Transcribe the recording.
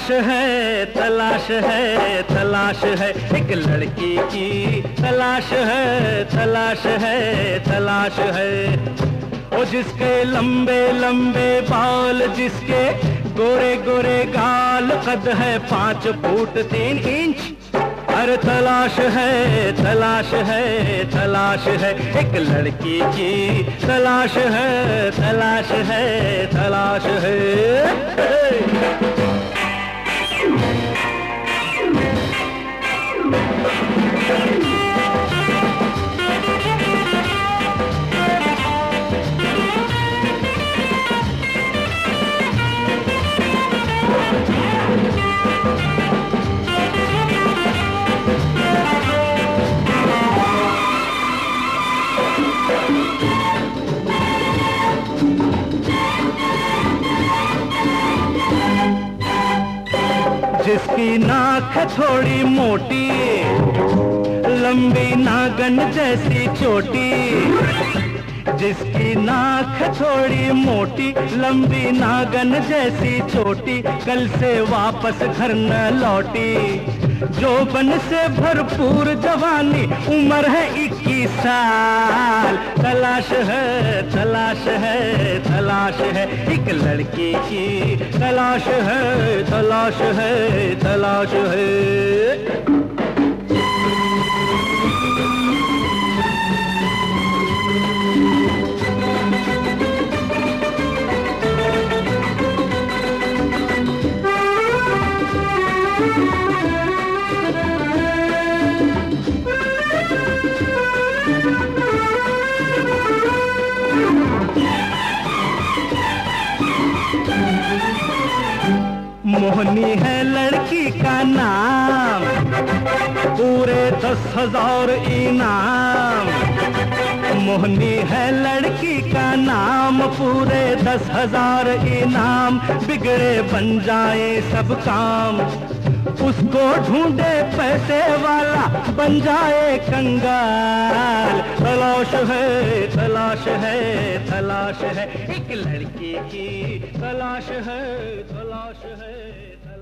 तलाश है, तलाश है, एक लड़की की तलाश है, तलाश है, तलाश है। ओ जिसके लंबे लंबे बाल, जिसके गोरे गोरे गाल, कद है 5 फुट 3 इंच। अरे तलाश है, तलाश है, तलाश है, एक लड़की की तलाश है, तलाश है, तलाश है। जिसकी नाक थोड़ी मोटी, लंबी नागन जैसी चोटी। जिसकी नाक थोड़ी मोटी, लंबी नागन जैसी छोटी, कल से वापस घर न लौटी। जोबन से भरपूर जवानी, उम्र है 21 साल। तलाश है, तलाश है, तलाश है, एक लड़की की तलाश है, तलाश है, तलाश है। मोहनी है लड़की का नाम, पूरे 10,000 इनाम। मोहनी है लड़की का नाम, पूरे 10,000 इनाम। बिगड़े बन जाए सब काम, उसको ढूंढे पैसे वाला, बन जाए कंगाल। तलाश है, तलाश है, तलाश है, एक लड़की की तलाश है, तलाश है।